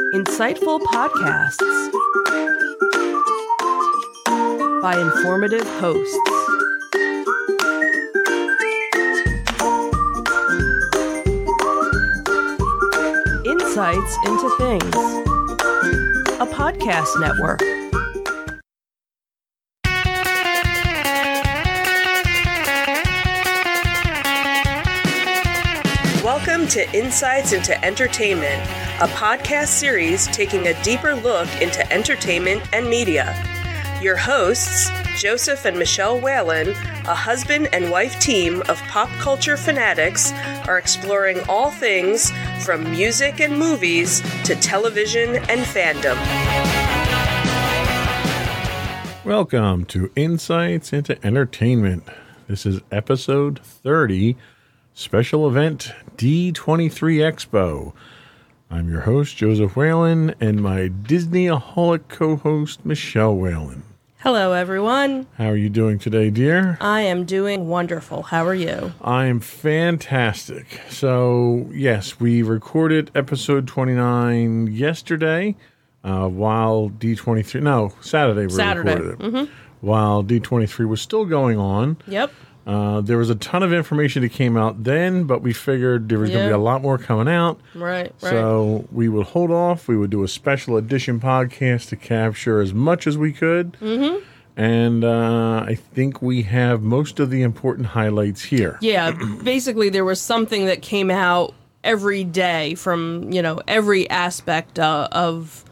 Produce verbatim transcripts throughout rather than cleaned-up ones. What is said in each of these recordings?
Insightful podcasts by informative hosts. Insights into Things, a podcast network. Welcome to Insights into Entertainment, a podcast series taking a deeper look into entertainment and media. Your hosts, Joseph and Michelle Whalen, a husband and wife team of pop culture fanatics, are exploring all things from music and movies to television and fandom. Welcome to Insights into Entertainment. This is episode thirty, special event D twenty-three Expo. I'm your host, Joseph Whalen, and my Disney-aholic co-host, Michelle Whalen. Hello, everyone. How are you doing today, dear? I am doing wonderful. How are you? I am fantastic. So, yes, we recorded episode twenty-nine yesterday, uh, while D twenty-three, no, Saturday we Saturday. recorded it, Mm-hmm. while D twenty-three was still going on. Yep. Uh, there was a ton of information that came out then, but we figured there was going to Yeah. be a lot more coming out. Right, right. So we would hold off. We would do a special edition podcast to capture as much as we could. Mm-hmm. And uh, I think we have most of the important highlights here. Yeah, basically there was something that came out every day from, you know, every aspect uh, of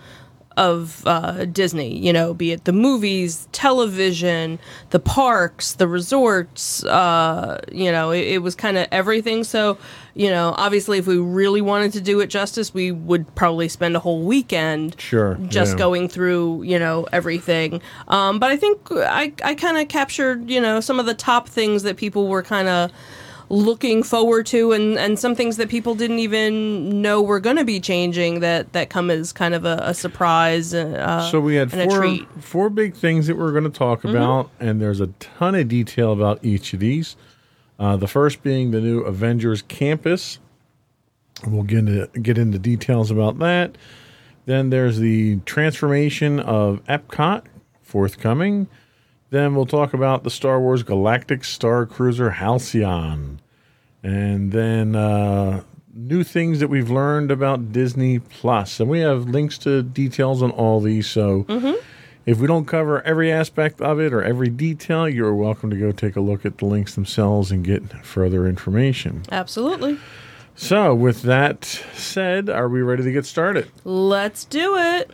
of uh, Disney, you know, be it the movies, television, the parks, the resorts, uh, you know, it, it was kind of everything. So, you know, obviously if we really wanted to do it justice, we would probably spend a whole weekend Sure, just yeah. going through, you know, everything. Um, but I think I, I kind of captured, you know, some of the top things that people were kind of looking forward to, and, and some things that people didn't even know were going to be changing that, that come as kind of a, a surprise uh, So we had and a four, treat. four big things that we're going to talk Mm-hmm. about, and there's a ton of detail about each of these. Uh, the first being the new Avengers Campus. We'll get into, get into details about that. Then there's the transformation of Epcot, forthcoming. Then we'll talk about the Star Wars Galactic Star Cruiser Halcyon. And then uh, new things that we've learned about Disney Plus. And we have links to details on all these. So Mm-hmm. if we don't cover every aspect of it or every detail, you're welcome to go take a look at the links themselves and get further information. Absolutely. So with that said, are we ready to get started? Let's do it.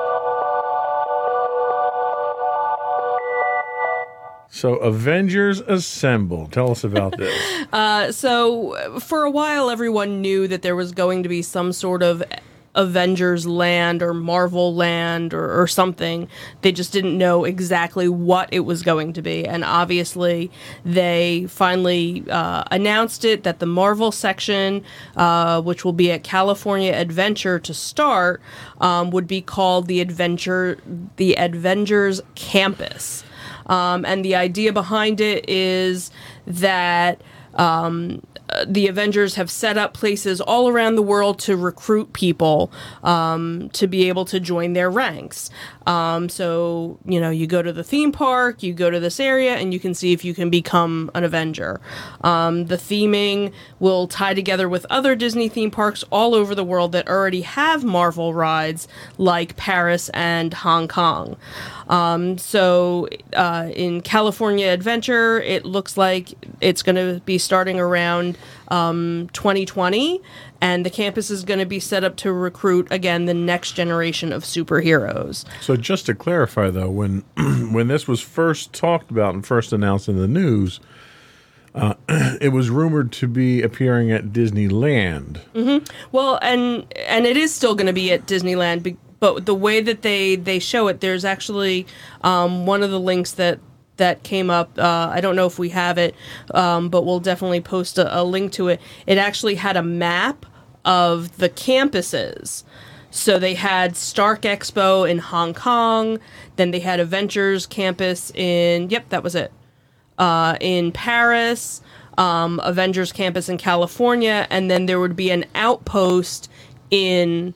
So Avengers Assemble. Tell us about this. Uh, so for a while, everyone knew that there was going to be some sort of Avengers Land or Marvel Land or, or something. They just didn't know exactly what it was going to be. And obviously, they finally uh, announced it that the Marvel section, uh, which will be at California Adventure to start, um, would be called the Adventure, the Avengers Campus. Um, and the idea behind it is that um, the Avengers have set up places all around the world to recruit people um, to be able to join their ranks. Um, so, you know, you go to the theme park, you go to this area, and you can see if you can become an Avenger. Um, the theming will tie together with other Disney theme parks all over the world that already have Marvel rides, like Paris and Hong Kong. Um, so uh, in California Adventure, it looks like it's going to be starting around um, twenty twenty, and the campus is going to be set up to recruit, again, the next generation of superheroes. So just to clarify, though, when when this was first talked about and first announced in the news, uh, it was rumored to be appearing at Disneyland. Mm-hmm. Well, and and it is still going to be at Disneyland, be- but the way that they, they show it, there's actually um, one of the links that that came up. Uh, I don't know if we have it, um, but we'll definitely post a, a link to it. It actually had a map of the campuses. So they had Stark Expo in Hong Kong, then they had Avengers Campus in, yep, that was it, uh, in Paris, um, Avengers Campus in California, and then there would be an outpost in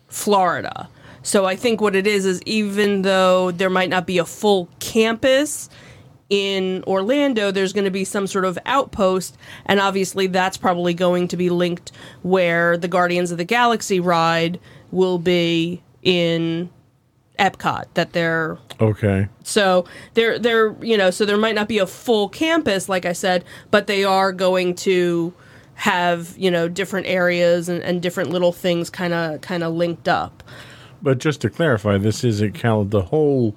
Florida. So I think what it is is even though there might not be a full campus in Orlando, there's going to be some sort of outpost, and obviously that's probably going to be linked where the Guardians of the Galaxy ride will be in Epcot. That they're okay. So they're they're you know so there might not be a full campus, like I said, but they are going to have you know different areas and, and different little things kind of kind of linked up. But just to clarify, this is a Cal. The whole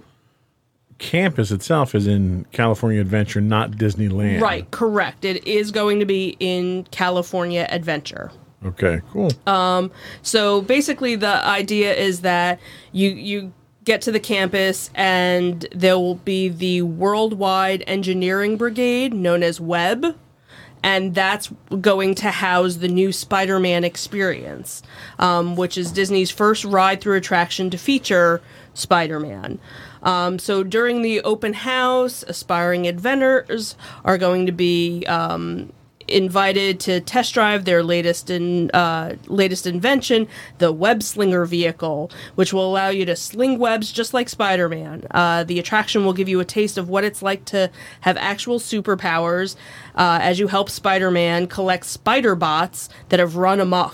campus itself is in California Adventure, not Disneyland. Right, correct. It is going to be in California Adventure. Okay, cool. Um, so basically the idea is that you you get to the campus and there will be the Worldwide Engineering Brigade, known as WEB, and that's going to house the new Spider-Man experience, um, which is Disney's first ride-through attraction to feature Spider-Man. Um, so during the open house, aspiring inventors are going to be um, invited to test drive their latest in, uh, latest invention, the Web Slinger vehicle, which will allow you to sling webs just like Spider-Man. Uh, the attraction will give you a taste of what it's like to have actual superpowers uh, as you help Spider-Man collect spider bots that have run amok.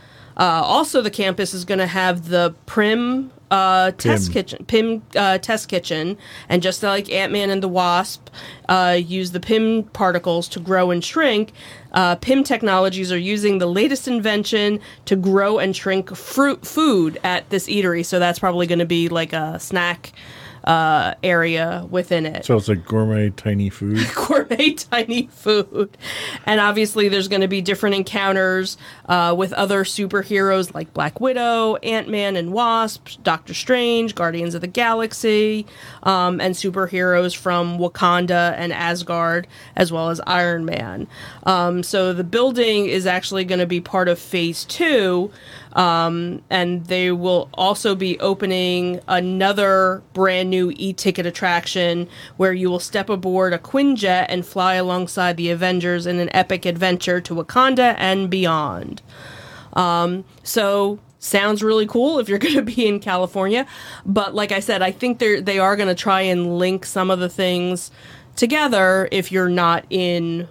Uh, also, the campus is going to have the Prim uh, test kitchen, P I M uh, test kitchen, and just like Ant-Man and the Wasp uh, use the P I M particles to grow and shrink, uh, P I M Technologies are using the latest invention to grow and shrink fruit food at this eatery. So that's probably going to be like a snack uh, area within it. So it's like gourmet tiny food. Gourmet tiny food. And obviously there's going to be different encounters uh, with other superheroes like Black Widow, Ant-Man and Wasp, Doctor Strange, Guardians of the Galaxy, um, and superheroes from Wakanda and Asgard, as well as Iron Man. Um, so the building is actually going to be part of Phase two, um, and they will also be opening another brand new e-ticket attraction where you will step aboard a Quinjet and fly alongside the Avengers in an epic adventure to Wakanda and beyond. Um, so sounds really cool if you're going to be in California, but like I said, I think they they are going to try and link some of the things together if you're not in.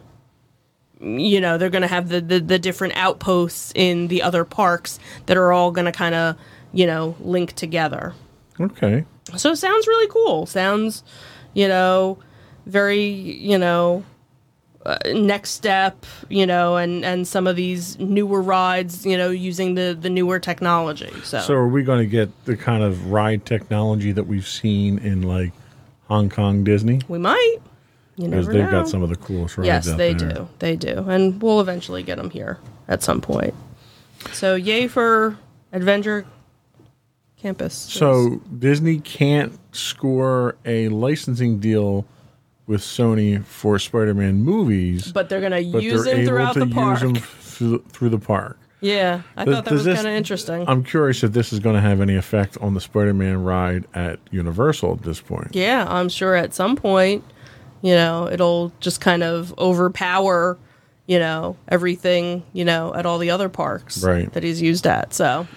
You know, they're going to have the, the, the different outposts in the other parks that are all going to kind of, you know, link together. Okay. So it sounds really cool. Sounds, you know, very, you know, uh, next step, you know, and, and some of these newer rides, you know, using the, the newer technology. So. so are we going to get the kind of ride technology that we've seen in, like, Hong Kong Disney? We might. You Because never they've know. got some of the coolest rides Yes, out they there. do. They do. And we'll eventually get them here at some point. So yay for Adventure Campus. So Disney can't score a licensing deal with Sony for Spider-Man movies, But they're going to but use they're them able throughout to the park. use them through, through the park. Yeah, I Does- thought that does was this- kind of interesting. I'm curious if this is going to have any effect on the Spider-Man ride at Universal at this point. Yeah, I'm sure at some point, you know, it'll just kind of overpower, you know, everything, you know, at all the other parks Right. that he's used at. So,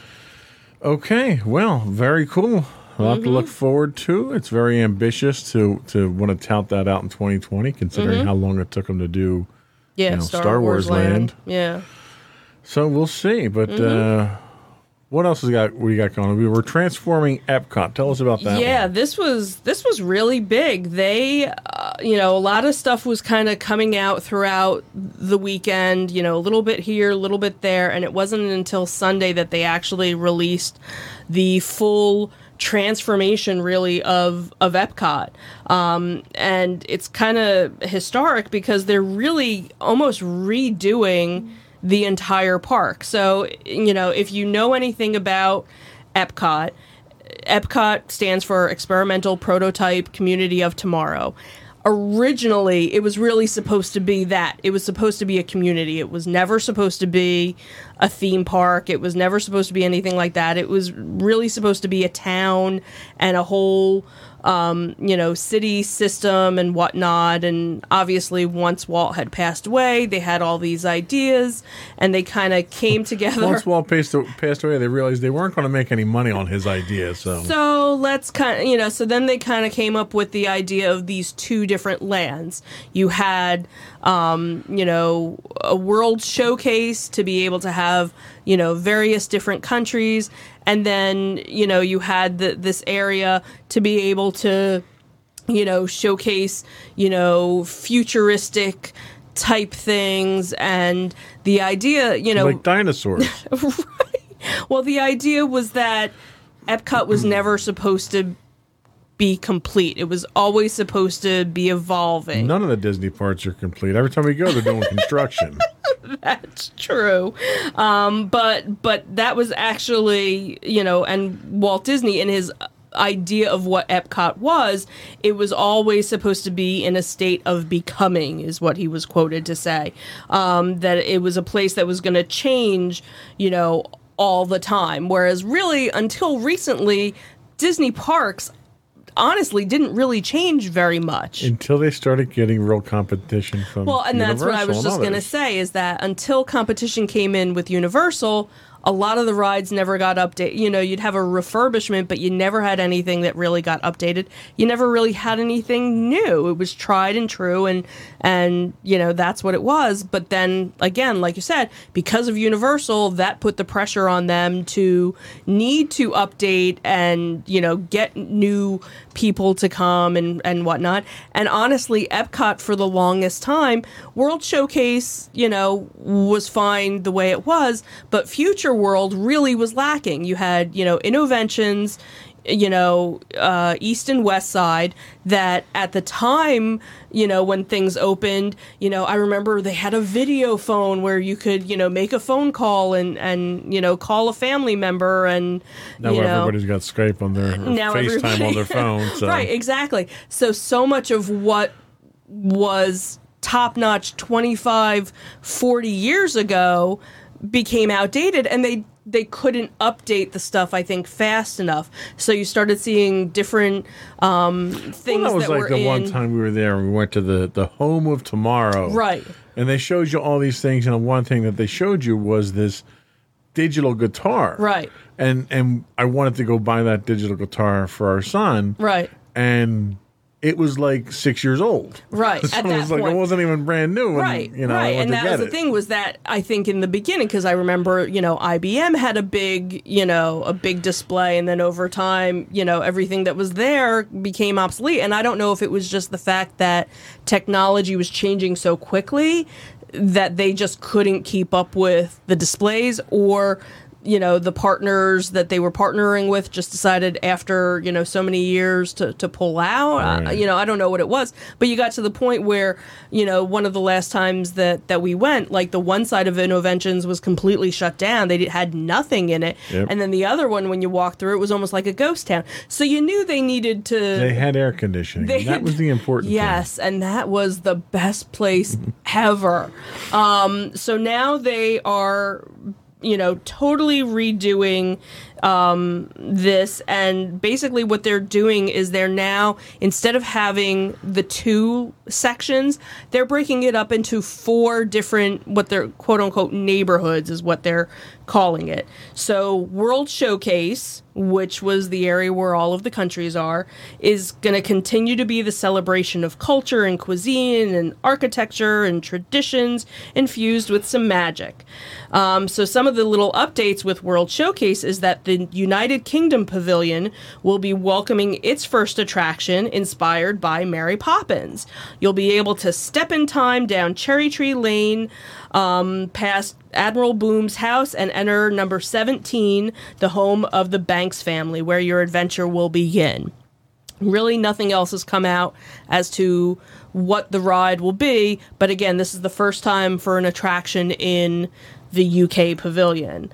Okay, well, very cool. A lot Mm-hmm. to look forward to. It's very ambitious to to want to tout that out in twenty twenty, considering Mm-hmm. how long it took them to do. yeah, You know, Star, Star Wars, Wars Land. Land. Yeah. So we'll see. But Mm-hmm. uh, what else has got we got going on? We were transforming Epcot. Tell us about that. Yeah, one. this was this was really big. They, uh, you know, a lot of stuff was kind of coming out throughout the weekend. You know, a little bit here, a little bit there, and it wasn't until Sunday that they actually released the full transformation, really, of of Epcot. Um, and it's kind of historic because they're really almost redoing the entire park. So, you know, if you know anything about Epcot, Epcot stands for Experimental Prototype Community of Tomorrow. Originally, it was really supposed to be that. It was supposed to be a community. It was never supposed to be a theme park. It was never supposed to be anything like that. It was really supposed to be a town and a whole, um, you know, city system and whatnot. And obviously, once Walt had passed away, they had all these ideas, and they kind of came together. Once Walt passed, passed away, they realized they weren't going to make any money on his ideas. So, so let's kind of, you know, so then they kind of came up with the idea of these two different lands. You had, um, you know, a world showcase to be able to have, you know, various different countries. And then, you know, you had the, this area to be able to, you know, showcase, you know, futuristic type things. And the idea, you know, like dinosaurs. Right. Well, the idea was that Epcot was never supposed to be complete. It was always supposed to be evolving. None of the Disney parks are complete. Every time we go, they're doing construction. That's true. Um, but but that was actually, you know, and Walt Disney in his idea of what Epcot was, it was always supposed to be in a state of becoming, is what he was quoted to say. Um, that it was a place that was going to change, you know, all the time. Whereas really, until recently, Disney parks honestly didn't really change very much until they started getting real competition from well and Universal. That's what I was just going to say, is that until competition came in with Universal, a lot of the rides never got updated. You know, you'd have a refurbishment, but you never had anything that really got updated. You never really had anything new. It was tried and true, and and you know, that's what it was. But then again, like you said, because of Universal, that put the pressure on them to need to update and, you know, get new people to come and, and whatnot. And honestly, Epcot for the longest time, World Showcase, you know, was fine the way it was, but Future World really was lacking. You had, you know, Innoventions, you know, uh, East and West Side, that at the time, you know, when things opened, you know, I remember they had a video phone where you could, you know, make a phone call and, and you know, call a family member. And now you know, everybody's got Skype on their now FaceTime on their phone. So. Right, exactly. So, so much of what was top-notch twenty-five, forty years ago became outdated, and they they couldn't update the stuff, I think, fast enough. So you started seeing different um, things well, that was that like were the in. one time we were there and we went to the, the Home of Tomorrow. Right. And they showed you all these things, and one thing that they showed you was this digital guitar. Right. And and I wanted to go buy that digital guitar for our son. Right. And it was like six years old. Right. So At it that was like point. it wasn't even brand new. Right, And, you know, I right, went and to that get was the it. thing, was that I think in the beginning, because I remember, you know, I B M had a big, you know, a big display, and then over time, you know, everything that was there became obsolete. And I don't know if it was just the fact that technology was changing so quickly that they just couldn't keep up with the displays, or you know, the partners that they were partnering with just decided after, you know, so many years to, to pull out. Right. Uh, you know, I don't know what it was. But you got to the point where, you know, one of the last times that, that we went, like the one side of Innoventions was completely shut down. They did, had nothing in it. Yep. And then the other one, when you walked through, it was almost like a ghost town. So you knew they needed to... They had air conditioning. They And that had- was the important Yes, thing. and that was the best place ever. Um, so now they are, you know, totally redoing um, this, and basically what they're doing is they're now, instead of having the two sections, they're breaking it up into four different, what they're quote-unquote neighborhoods is what they're calling it. So World Showcase, which was the area where all of the countries are, is going to continue to be the celebration of culture and cuisine and architecture and traditions infused with some magic. Um, so some of the little updates with World Showcase is that the United Kingdom Pavilion will be welcoming its first attraction inspired by Mary Poppins. You'll be able to step in time down Cherry Tree Lane, um, past Admiral Boom's house, and enter number seventeen, the home of the Banks family, where your adventure will begin. Really, nothing else has come out as to what the ride will be, but again, this is the first time for an attraction in the U K pavilion.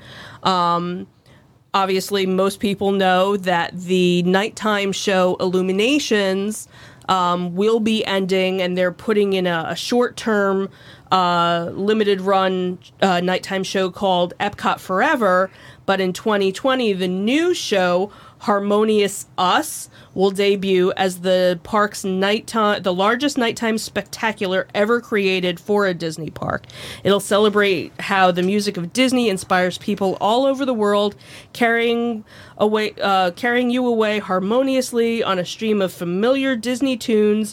Um, obviously, most people know that the nighttime show Illuminations um, will be ending, and they're putting in a, a short-term uh, limited run uh, nighttime show called Epcot Forever. But in twenty twenty, the new show, Harmonious Us, will debut as the park's nighttime, the largest nighttime spectacular ever created for a Disney park. It'll celebrate how the music of Disney inspires people all over the world, carrying away, uh, carrying you away harmoniously on a stream of familiar Disney tunes,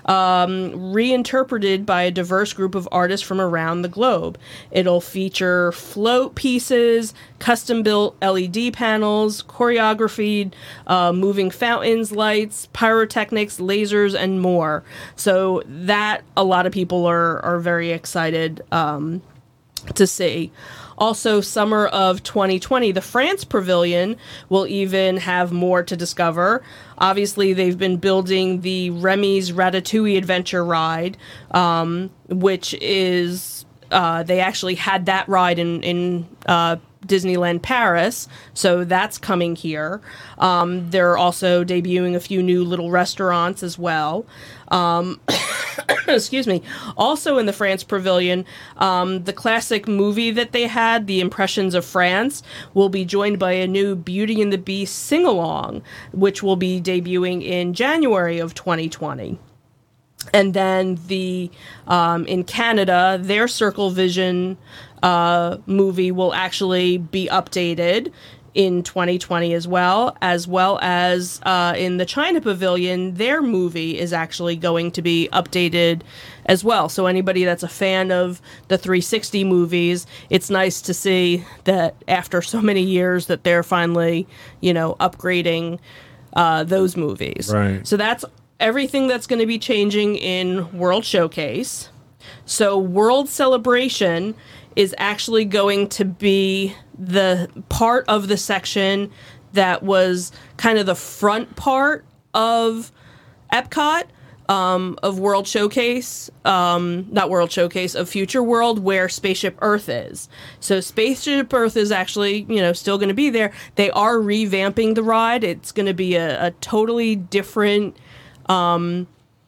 um, reinterpreted by a diverse group of artists from around the globe. It'll feature float pieces, custom-built L E D panels, choreographied uh, moving fountains, lights, pyrotechnics, lasers, and more. So that a lot of people are are very excited um, to see. Also, summer of twenty twenty, the France Pavilion will even have more to discover. Obviously, they've been building the Remy's Ratatouille Adventure ride, um, which is uh, they actually had that ride in in uh, Disneyland Paris, so that's coming here. Um, they're also debuting a few new little restaurants as well. Um, excuse me. Also in the France Pavilion, um, the classic movie that they had, The Impressions of France, will be joined by a new Beauty and the Beast sing-along, which will be debuting in January of twenty twenty. And then the um, in Canada, their Circle Vision uh, movie will actually be updated in twenty twenty as well, as well as uh, in the China Pavilion, their movie is actually going to be updated as well. So anybody that's a fan of the three sixty movies, it's nice to see that after so many years that they're finally, you know, upgrading uh, those movies. Right. So that's everything that's going to be changing in World Showcase. So World Celebration is actually going to be the part of the section that was kind of the front part of Epcot, um, of World Showcase, um, not World Showcase, of Future World, where Spaceship Earth is. So Spaceship Earth is actually, you know, still going to be there. They are revamping the ride. It's going to be a, a totally different... Um,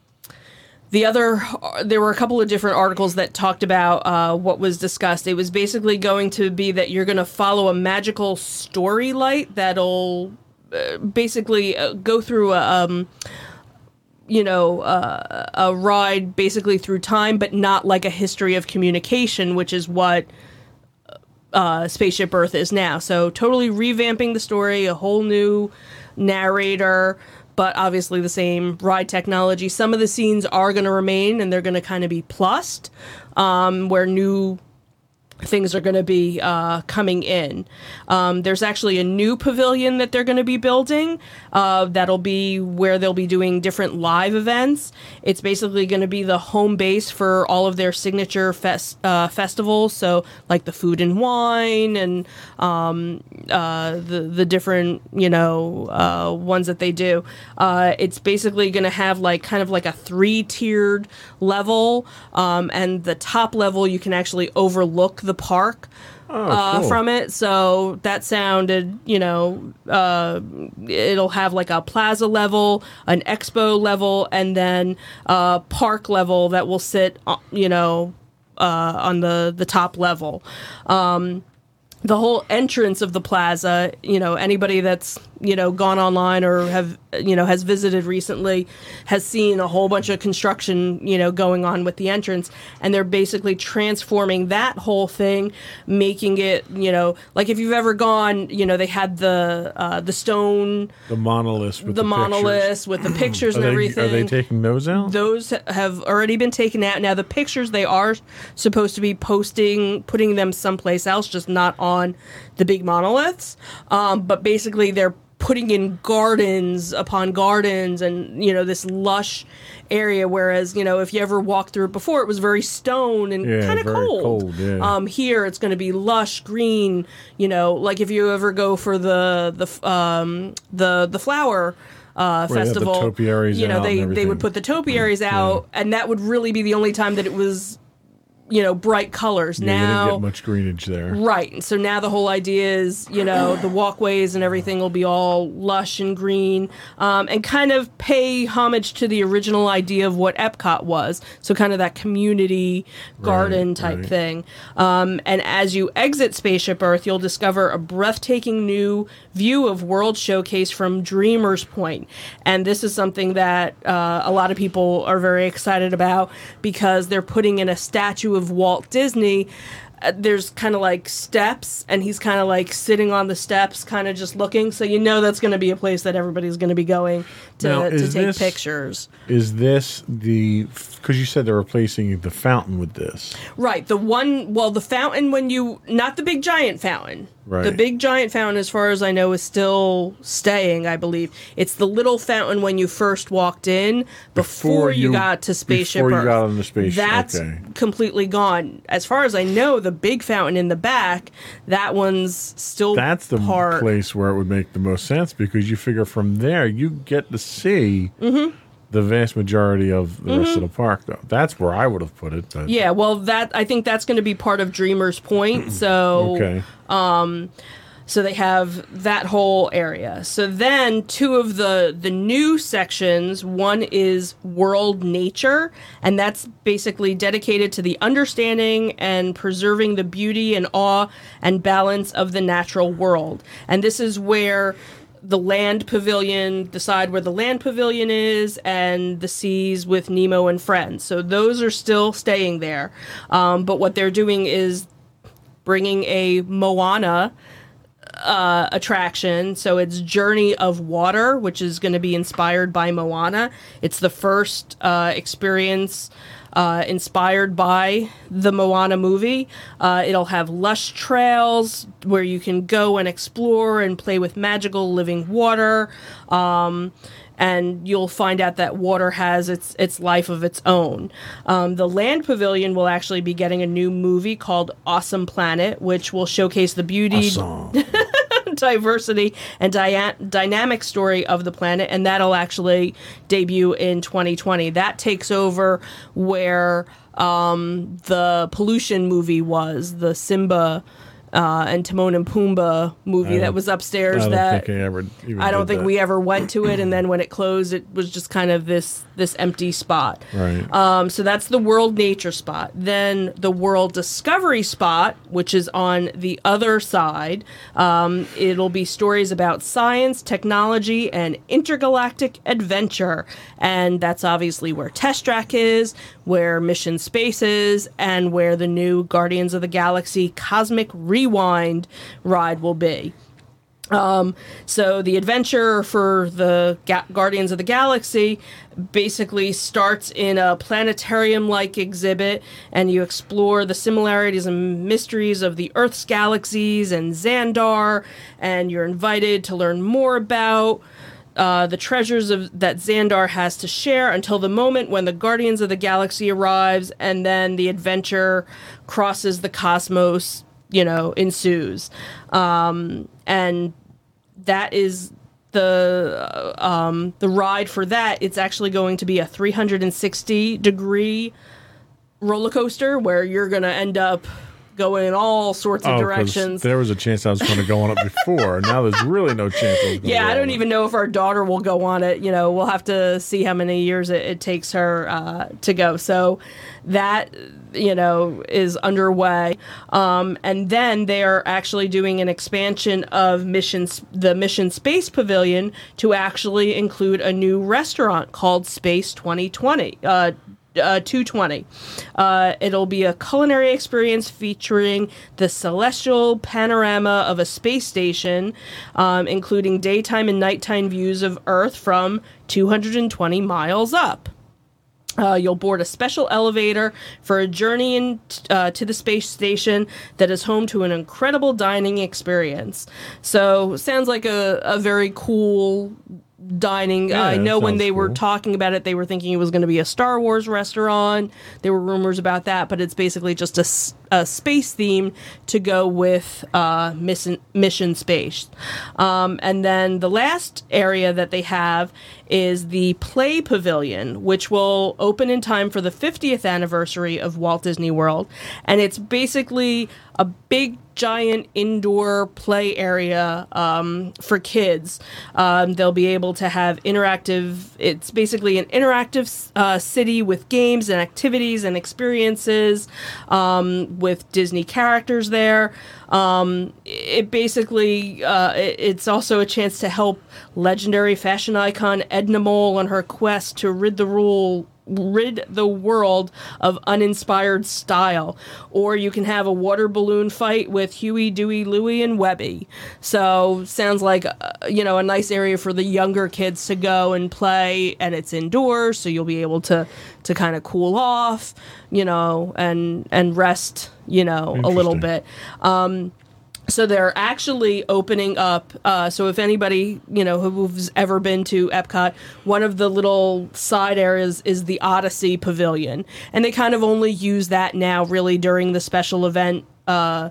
the other, there were a couple of different articles that talked about uh, what was discussed. It was basically going to be that you're going to follow a magical story light that'll uh, basically uh, go through a, um, you know, uh, a ride basically through time, but not like a history of communication, which is what uh, Spaceship Earth is now. So totally revamping the story, a whole new narrator, but obviously the same ride technology. Some of the scenes are going to remain, and they're going to kind of be plussed, um, where new things are going to be uh, coming in. Um, there's actually a new pavilion that they're going to be building. Uh, that'll be where they'll be doing different live events. It's basically going to be the home base for all of their signature fest, uh, festivals. So like the Food and Wine and um, uh, the the different you know uh, ones that they do. Uh, it's basically going to have like kind of like a three tiered level, um, and the top level you can actually overlook the park oh, uh, cool. from it. So that sounded, you know, uh, it'll have like a plaza level, an expo level, and then a park level that will sit, uh, you know, uh, on the, the top level. Um, the whole entrance of the plaza, you know, anybody that's, you know, gone online or have, you know, has visited recently has seen a whole bunch of construction, you know, going on with the entrance. And they're basically transforming that whole thing, making it, you know, like if you've ever gone, you know, they had the uh, the stone... The monoliths with the, the monoliths with the pictures and they, everything. Are they taking those out? Those have already been taken out. Now, the pictures, they are supposed to be posting, putting them someplace else, just not on the big monoliths. Um, but basically, they're putting in gardens upon gardens and, you know, this lush area, whereas, you know, if you ever walked through it before, it was very stone and yeah, kind of cold. cold yeah. Um, here, it's going to be lush, green, you know, like if you ever go for the the um, the, the flower uh, Where festival, the topiaries you know, out they, and they would put the topiaries out, Yeah. and that would really be the only time that it was you know, bright colors. Yeah, you now, didn't get much greenage there. right. So now the whole idea is, you know, the walkways and everything will be all lush and green, um, and kind of pay homage to the original idea of what Epcot was. So kind of that community garden Right, type right. thing. Um, and as you exit Spaceship Earth, you'll discover a breathtaking new view of World Showcase from Dreamer's Point. And this is something that uh, a lot of people are very excited about because they're putting in a statue of Walt Disney. Uh, there's kind of like steps, and he's kind of like sitting on the steps, kind of just looking. So you know that's going to be a place that everybody's going to be going to, Now, to is take this- pictures. Is this the, because you said they're replacing the fountain with this. Right. The one, well, the fountain when you, not the big giant fountain. Right. The big giant fountain, as far as I know, is still staying, I believe. It's the little fountain when you first walked in before, Before you, you- got to Spaceship before you Earth. got on the spaceship, That's okay. completely gone. As far as I know, the big fountain in the back, that one's still That's the part. place where it would make the most sense because you figure from there you get to see Mm-hmm. the vast majority of the rest of the park. Though that's where I would have put it. But Yeah, well, that I think that's going to be part of Dreamer's Point. So okay. So they have that whole area. So then two of the the new sections, one is World Nature, and that's basically dedicated to the understanding and preserving the beauty and awe and balance of the natural world. And this is where the land pavilion, decide where the land pavilion is, and the seas with Nemo and friends. So those are still staying there. Um, but what they're doing is bringing a Moana Uh, attraction. So it's Journey of Water, which is going to be inspired by Moana. It's the first uh, experience uh, inspired by the Moana movie. Uh, it'll have lush trails where you can go and explore and play with magical living water. Um, and you'll find out that water has its its life of its own. Um, the Land Pavilion will actually be getting a new movie called Awesome Planet, which will showcase the beauty, Awesome. diversity, and dia- dynamic story of the planet, and that'll actually debut in twenty twenty. That takes over where um, the pollution movie was, the Simba uh, and Timon and Pumbaa movie that was upstairs. I don't that think I ever. Even I don't did think that. we ever went to it, and then when it closed, it was just kind of this this empty spot. Right. Um, so that's the World Nature spot. Then the World Discovery spot, which is on the other side. Um, it'll be stories about science, technology, and intergalactic adventure. And that's obviously where Test Track is, where Mission Space is, and where the new Guardians of the Galaxy Cosmic Rewind ride will be. Um, so the adventure for the Ga- Guardians of the Galaxy basically starts in a planetarium-like exhibit, and you explore the similarities and mysteries of the Earth's galaxies and Xandar, and you're invited to learn more about uh, the treasures of that Xandar has to share until the moment when the Guardians of the Galaxy arrives, and then the adventure crosses the cosmos, you know, ensues. Um, and that is the uh, um, the ride for that. It's actually going to be a three hundred sixty degree roller coaster where you're going to end up going in all sorts of Oh, 'cause directions. there was a chance I was going to go on it before. Now there's really no chance I was going to Yeah, go I on don't it. even know if our daughter will go on it. You know, we'll have to see how many years it, it takes her uh, to go. So that, you know, is underway. Um, and then they are actually doing an expansion of Mission, the Mission Space Pavilion to actually include a new restaurant called Space twenty twenty. Uh, Uh, two twenty. Uh, it'll be a culinary experience featuring the celestial panorama of a space station, um, including daytime and nighttime views of Earth from two hundred twenty miles up. Uh, you'll board a special elevator for a journey in, uh, to the space station that is home to an incredible dining experience. So, sounds like a, a very cool dining. Yeah, I know that when they sounds were cool. talking about it, they were thinking it was going to be a Star Wars restaurant. There were rumors about that, but it's basically just a, s- a space theme to go with uh, mission, mission space. Um, and then the last area that they have is the Play Pavilion, which will open in time for the fiftieth anniversary of Walt Disney World. And it's basically a big, giant indoor play area um, for kids. Um, they'll be able to have interactive, it's basically an interactive uh, city with games and activities and experiences um, with Disney characters there. Um, it basically, uh, it, it's also a chance to help legendary fashion icon Edna Mole on her quest to rid the rule rid the world of uninspired style. Or you can have a water balloon fight with Huey, Dewey, Louie, and Webby. So sounds like, uh, you know, a nice area for the younger kids to go and play, and it's indoors, so you'll be able to to kind of cool off, you know, and and rest, you know, a little Interesting. bit. Um, So they're actually opening up. Uh, so if anybody, you know, who's ever been to Epcot, one of the little side areas is the Odyssey Pavilion, and they kind of only use that now, really, during the special event uh,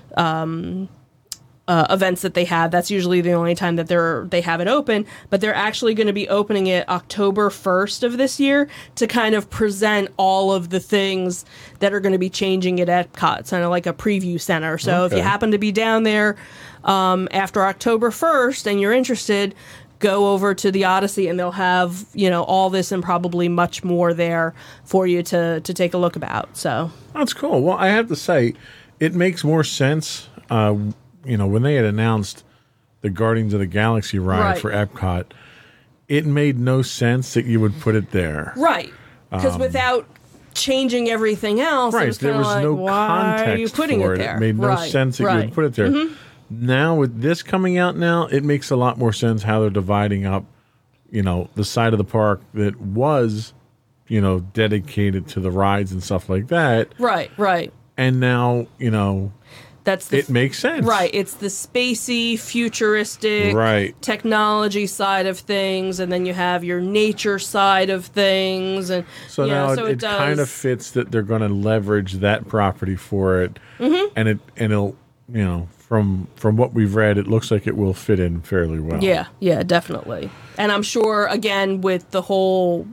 um, uh, events that they have. That's usually the only time that they're they have it open. But they're actually going to be opening it October first of this year to kind of present all of the things that are going to be changing at Epcot. It's kind of like a preview center. So if Okay. you happen to be down there um, after October first and you're interested, go over to the Odyssey and they'll have, you know, all this and probably much more there for you to to take a look about. So That's cool. Well, I have to say, it makes more sense. Uh, you know, when they had announced the Guardians of the Galaxy ride Right. for Epcot, it made no sense that you would put it there. right, because without changing everything else, it Um, Right. was there kinda was like, no why context are you putting for it it. there? It made no right. sense that right. you would put it there. Now, with this coming out now, it makes a lot more sense how they're dividing up, you know, the side of the park that was, you know, dedicated to the rides and stuff like that. Right, right. And now, you know, That's the it makes sense. right. It's the spacey, futuristic, Right. technology side of things, and then you have your nature side of things, and So you know, now so it, it does, kind of fits that they're going to leverage that property for it, mm-hmm. and it and it'll, you know, from from what we've read, it looks like it will fit in fairly well. Yeah, yeah, definitely. And I'm sure, again, with the whole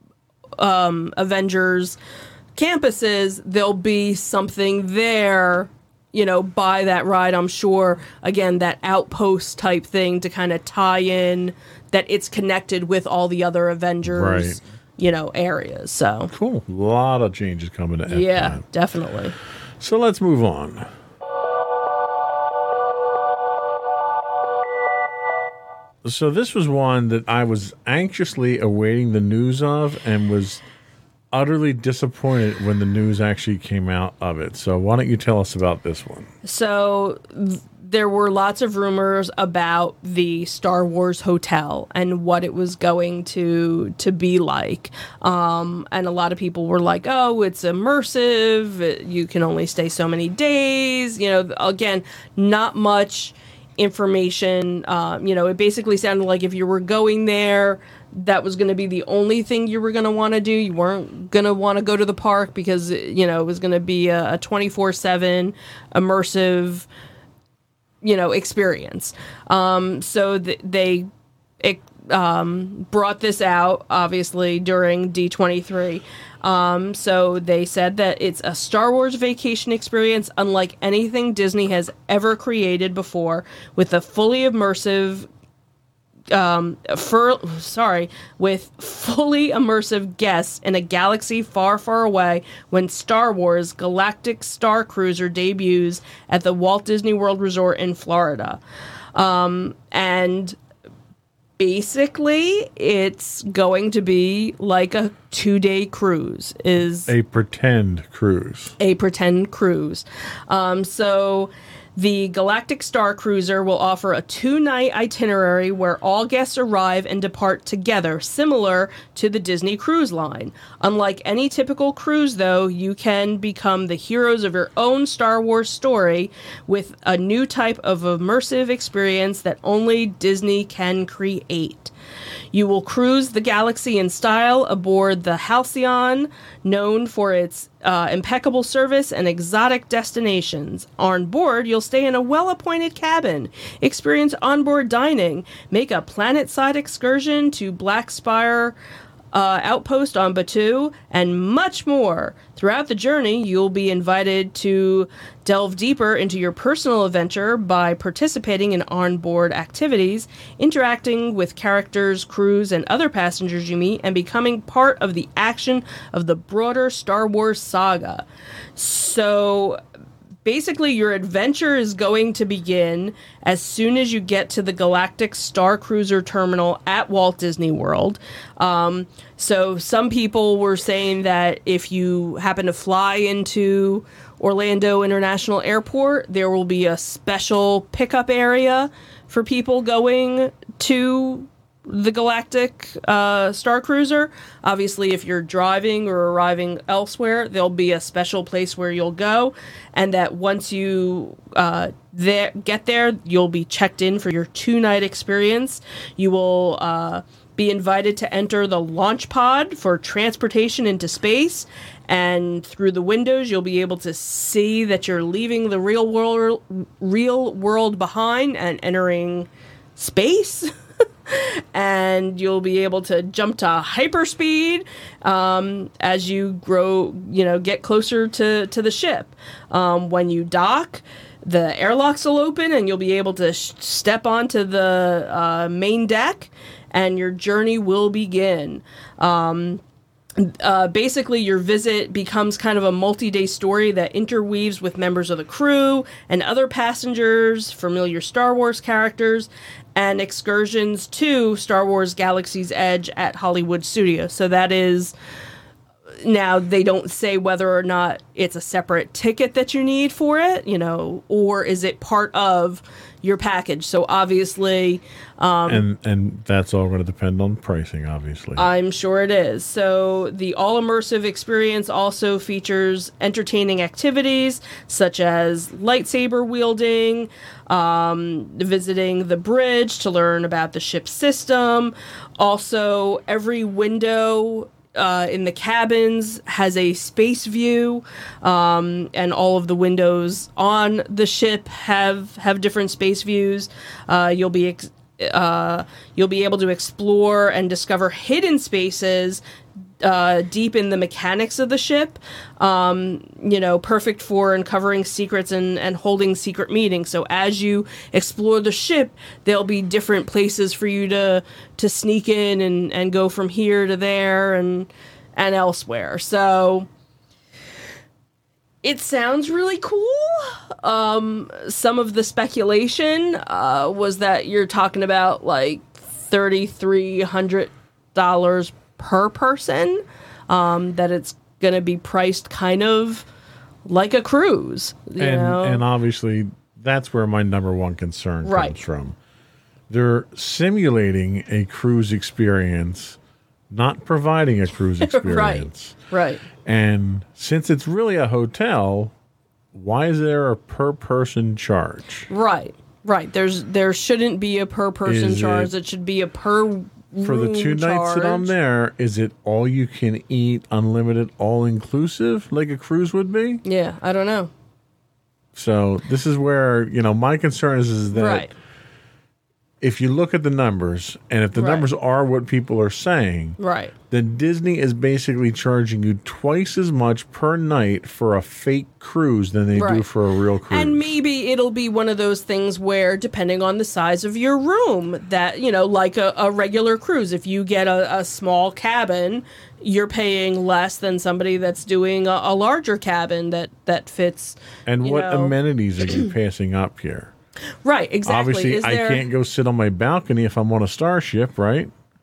um, Avengers campuses, there'll be something there, you know, by that ride. I'm sure, again, that outpost type thing to kind of tie in that it's connected with all the other Avengers, Right. you know, areas. So, Cool. A lot of changes coming to Epcot. yeah, definitely. So let's move on. So this was one that I was anxiously awaiting the news of and was utterly disappointed when the news actually came out of it. So why don't you tell us about this one? So th- there were lots of rumors about the Star Wars hotel and what it was going to to be like. Um, and a lot of people were like, "Oh, it's immersive. it- You can only stay so many days." You know, again, not much information. Um, you know, it basically sounded like if you were going there, that was going to be the only thing you were going to want to do. You weren't going to want to go to the park because, you know, it was going to be a twenty-four seven immersive, you know, experience. Um, so th- they it, um, brought this out, obviously, during D twenty-three. Um, so they said that it's a Star Wars vacation experience unlike anything Disney has ever created before, with a fully immersive um for sorry with fully immersive guests in a galaxy far, far away when Star Wars Galactic Star Cruiser debuts at the Walt Disney World Resort in Florida. Um and basically it's going to be like a two-day cruise is A pretend cruise. a pretend cruise. Um, so The Galactic Star Cruiser will offer a two-night itinerary where all guests arrive and depart together, similar to the Disney Cruise Line. Unlike any typical cruise, though, you can become the heroes of your own Star Wars story with a new type of immersive experience that only Disney can create. You will cruise the galaxy in style aboard the Halcyon, known for its uh, impeccable service and exotic destinations. On board, you'll stay in a well-appointed cabin, experience onboard dining, make a planet-side excursion to Black Spire Uh, outpost on Batuu, and much more. Throughout the journey, you'll be invited to delve deeper into your personal adventure by participating in onboard activities, interacting with characters, crews, and other passengers you meet, and becoming part of the action of the broader Star Wars saga. So basically, your adventure is going to begin as soon as you get to the Galactic Star Cruiser terminal at Walt Disney World. Um, so some people were saying that if you happen to fly into Orlando International Airport, there will be a special pickup area for people going to the Galactic uh, Star Cruiser. Obviously, if you're driving or arriving elsewhere, there'll be a special place where you'll go, and that once you uh, there, get there, you'll be checked in for your two-night experience. You will uh, be invited to enter the launch pod for transportation into space, and through the windows, you'll be able to see that you're leaving the real world, real world behind and entering space. And you'll be able to jump to hyperspeed um, as you grow, you know, get closer to, to the ship. Um, when you dock, the airlocks will open and you'll be able to sh- step onto the uh, main deck and your journey will begin. Um, Uh, basically, your visit becomes kind of a multi-day story that interweaves with members of the crew and other passengers, familiar Star Wars characters, and excursions to Star Wars Galaxy's Edge at Hollywood Studios. So that is... Now, they don't say whether or not it's a separate ticket that you need for it, you know, or is it part of your package. So obviously... Um, and and that's all going to depend on pricing, obviously. I'm sure it is. So the all-immersive experience also features entertaining activities such as lightsaber wielding, um, visiting the bridge to learn about the ship's system. Also, every window... Uh, in the cabins has a space view, um, and all of the windows on the ship have have different space views. Uh, you'll be ex- uh, you'll be able to explore and discover hidden spaces uh, deep in the mechanics of the ship. Um, you know, perfect for uncovering secrets and, and holding secret meetings. So as you explore the ship, there'll be different places for you to to sneak in and, and go from here to there and and elsewhere. So it sounds really cool. Um, some of the speculation uh, was that you're talking about like thirty-three hundred dollars per person, um, that it's going to be priced kind of like a cruise, you and, know? And obviously, that's where my number one concern right. comes from. They're simulating a cruise experience, not providing a cruise experience. right, right. And since it's really a hotel, why is there a per-person charge? Right, right. There's There shouldn't be a per-person Is charge. it- It should be a per For the two nights that I'm there, is it all you can eat, unlimited, all inclusive, like a cruise would be? Yeah, I don't know. So this is where, you know, my concern is, is that Right. if you look at the numbers, and if the Right. numbers are what people are saying, Right. then Disney is basically charging you twice as much per night for a fake cruise than they do Right. for a real cruise. And maybe it'll be one of those things where, depending on the size of your room, that, you know, like a, a regular cruise, if you get a, a small cabin, you're paying less than somebody that's doing a, a larger cabin that, that fits. And you what know. amenities are you passing up here? Right, exactly. Obviously, Is there, I can't go sit on my balcony if I'm on a starship, right?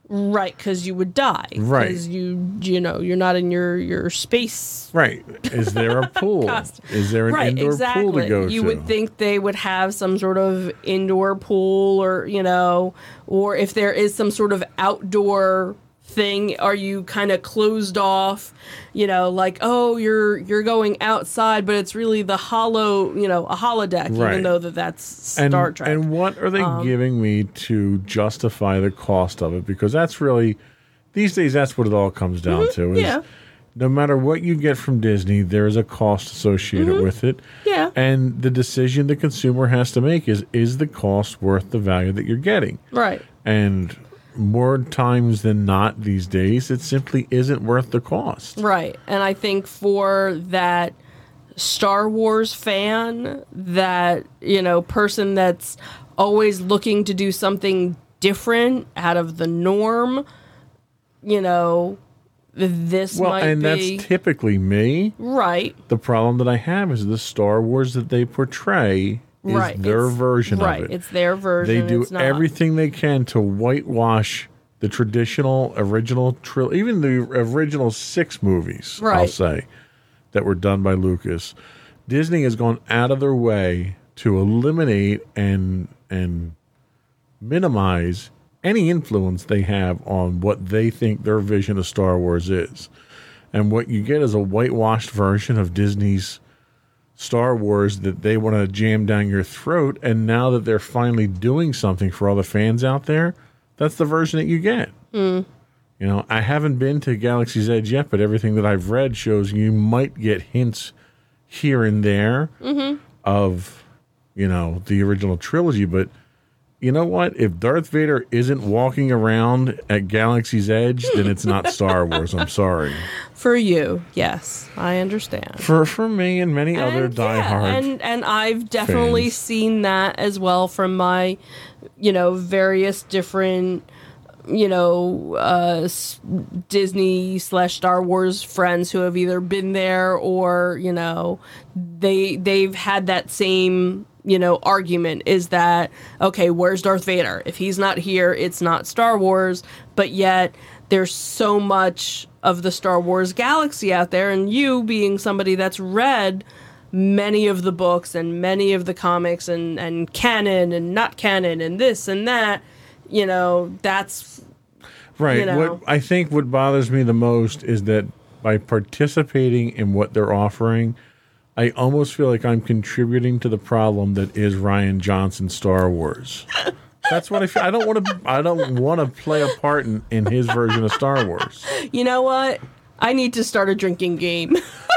Right, because you would die. Right. Because you, you know, you're not in your, your space. Right. Is there a pool? Cost. Is there an Right, indoor exactly. pool to go You to? would think they would have some sort of indoor pool, or, you know, or if there is some sort of outdoor thing, are you kind of closed off, you know, like, oh, you're you're going outside, but it's really the hollow, you know, a holodeck, Right. even though that that's and, Star Trek. And what are they Um, giving me to justify the cost of it? Because that's really, these days, that's what it all comes down to. Is yeah. No matter what you get from Disney, there is a cost associated Mm-hmm. with it. Yeah. And the decision the consumer has to make is, is the cost worth the value that you're getting? Right. And more times than not these days, it simply isn't worth the cost. Right. And I think for that Star Wars fan, that, you know, person that's always looking to do something different out of the norm, you know, this Well, might and be... that's typically me. Right. The problem that I have is the Star Wars that they portray is Right. their It's- version right. of it. It's their version. They do it's not. everything they can to whitewash the traditional original trilogy, even the original six movies, I'll Right. say, that were done by Lucas. Disney has gone out of their way to eliminate and and minimize any influence they have on what they think their vision of Star Wars is. And what you get is a whitewashed version of Disney's Star Wars that they want to jam down your throat. And now that they're finally doing something for all the fans out there, that's the version that you get. Mm. You know, I haven't been to Galaxy's Edge yet, but everything that I've read shows you might get hints here and there Mm-hmm. of, you know, the original trilogy. But you know what? If Darth Vader isn't walking around at Galaxy's Edge, then it's not Star Wars. I'm sorry. For you, yes, I understand. For for me and many other And, yeah, diehard. and and I've definitely fans. seen that as well from my, you know, various different, you know, uh, s- Disney slash Star Wars friends who have either been there or, you know, they they've had that same, you know, argument is that, okay, where's Darth Vader? If he's not here, it's not Star Wars. But yet there's so much of the Star Wars galaxy out there, and you being somebody that's read many of the books and many of the comics and, and canon and not canon and this and that, you know, that's Right. you know. What I think what bothers me the most is that by participating in what they're offering, I almost feel like I'm contributing to the problem that is Rian Johnson's Star Wars. That's what I feel. I don't want to. I don't want to play a part in, in his version of Star Wars. you know what? I need to start a drinking game.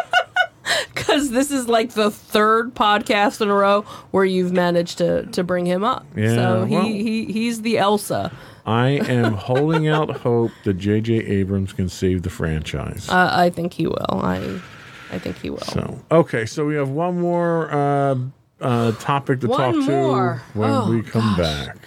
Because this is like the third podcast in a row where you've managed to, to bring him up. Yeah, so he, well- he he's the Elsa. I am holding out hope that J J. Abrams can save the franchise. Uh, I think he will. I I think he will. So okay, so we have one more uh, uh, topic to One talk more. to when Oh, we come gosh. back.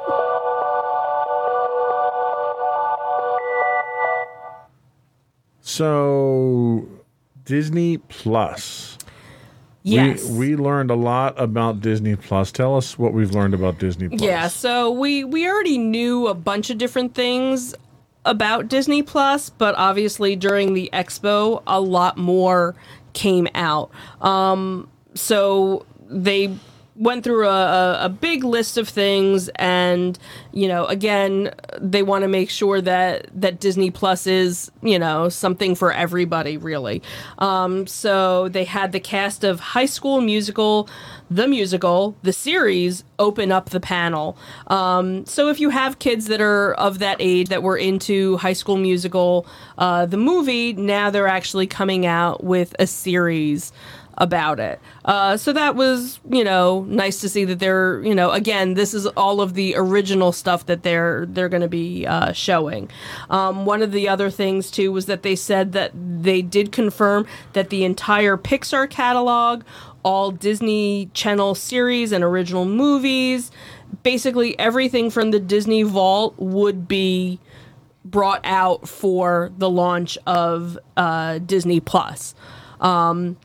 So, Disney Plus. Yes. We, we learned a lot about Disney Plus. Tell us what we've learned about Disney Plus. Yeah, so we we already knew a bunch of different things about Disney Plus, but obviously during the expo, a lot more came out. Um, so they went through a, a, a big list of things, and you know, again, they want to make sure that that Disney Plus is, you know, something for everybody, really. Um, so they had the cast of High School Musical, the musical, the series, open up the panel. Um, so if you have kids that are of that age that were into High School Musical, uh, the movie, now they're actually coming out with a series about it. Uh, so that was, you know, nice to see that they're, you know, again, this is all of the original stuff that they're they're going to be uh, showing. Um, one of the other things too was that they said that they did confirm that the entire Pixar catalog, all Disney Channel series and original movies, basically everything from the Disney Vault would be brought out for the launch of uh, Disney Plus. Um,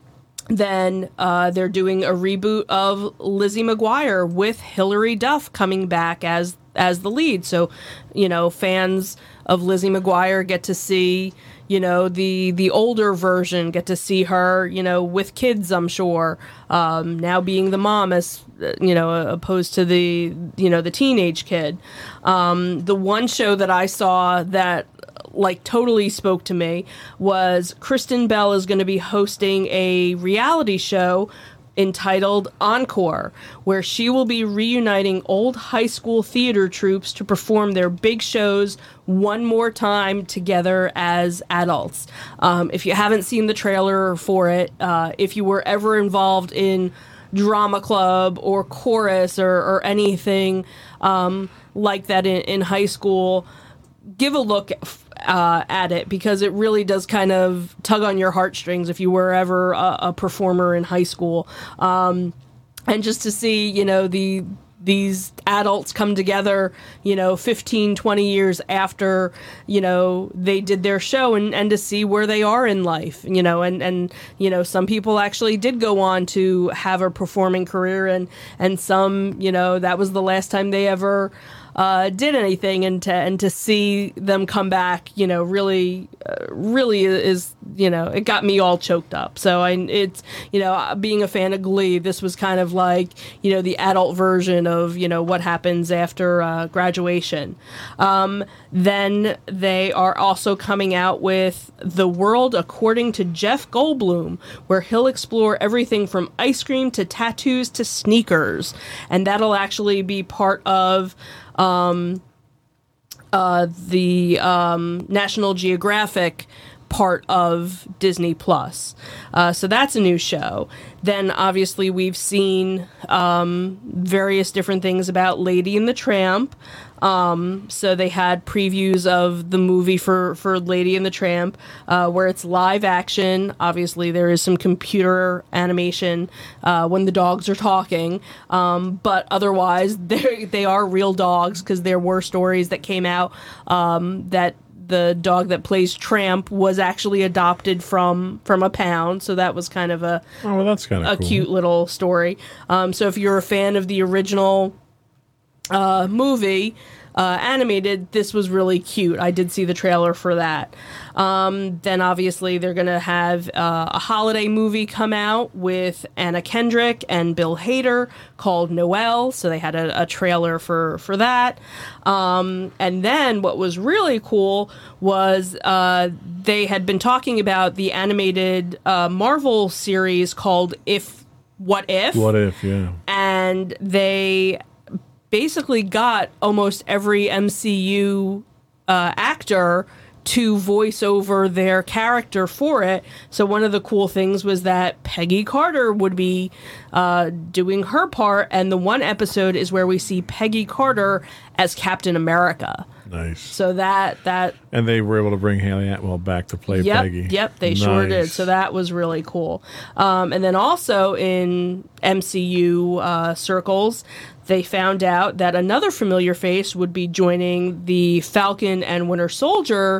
then uh, they're doing a reboot of Lizzie McGuire with Hilary Duff coming back as as the lead. So, you know, fans of Lizzie McGuire get to see, you know, the the older version, get to see her, you know, with kids, I'm sure, um, now being the mom as, you know, opposed to the, you know, the teenage kid. Um, the one show that I saw that like totally spoke to me was Kristen Bell is going to be hosting a reality show entitled Encore, where she will be reuniting old high school theater troupes to perform their big shows one more time together as adults. Um, if you haven't seen the trailer for it, uh, if you were ever involved in drama club or chorus or, or anything um, like that in, in high school, give a look uh, at it, because it really does kind of tug on your heartstrings if you were ever a, a performer in high school. Um, and just to see, you know, the these adults come together, you know, fifteen, twenty years after, you know, they did their show, and, and to see where they are in life, you know, and, and, you know, some people actually did go on to have a performing career, and, and some, you know, that was the last time they ever Uh, did anything, and to and to see them come back, you know, really, uh, really is, you know, it got me all choked up. So I, it's, you know, being a fan of Glee, this was kind of like, you know, the adult version of, you know, what happens after uh, graduation. Um, then they are also coming out with The World According to Jeff Goldblum, where he'll explore everything from ice cream to tattoos to sneakers, and that'll actually be part of Um, uh, the um, National Geographic part of Disney Plus. Uh, so that's a new show. Then obviously we've seen um, various different things about Lady and the Tramp. Um, so they had previews of the movie for, for Lady and the Tramp, uh, where it's live action. Obviously there is some computer animation uh, when the dogs are talking, um, but otherwise they they are real dogs, because there were stories that came out um, that the dog that plays Tramp was actually adopted from from a pound, so that was kind of a oh, well, that's kind of a cool. cute little story. Um, so if you're a fan of the original uh, movie, uh, animated, this was really cute. I did see the trailer for that. Um, then obviously they're going to have uh, a holiday movie come out with Anna Kendrick and Bill Hader called Noelle. So they had a, a trailer for, for that. Um, and then what was really cool was uh, they had been talking about the animated uh, Marvel series called If What If? What If, yeah. And they basically got almost every M C U uh, actor to voice over their character for it. So one of the cool things was that Peggy Carter would be uh, doing her part, and the one episode is where we see Peggy Carter as Captain America. Nice. So that that and they were able to bring Haley Atwell back to play yep, Peggy. Yep, they nice. sure did. So that was really cool. Um, and then also in M C U uh, circles, they found out that another familiar face would be joining the Falcon and Winter Soldier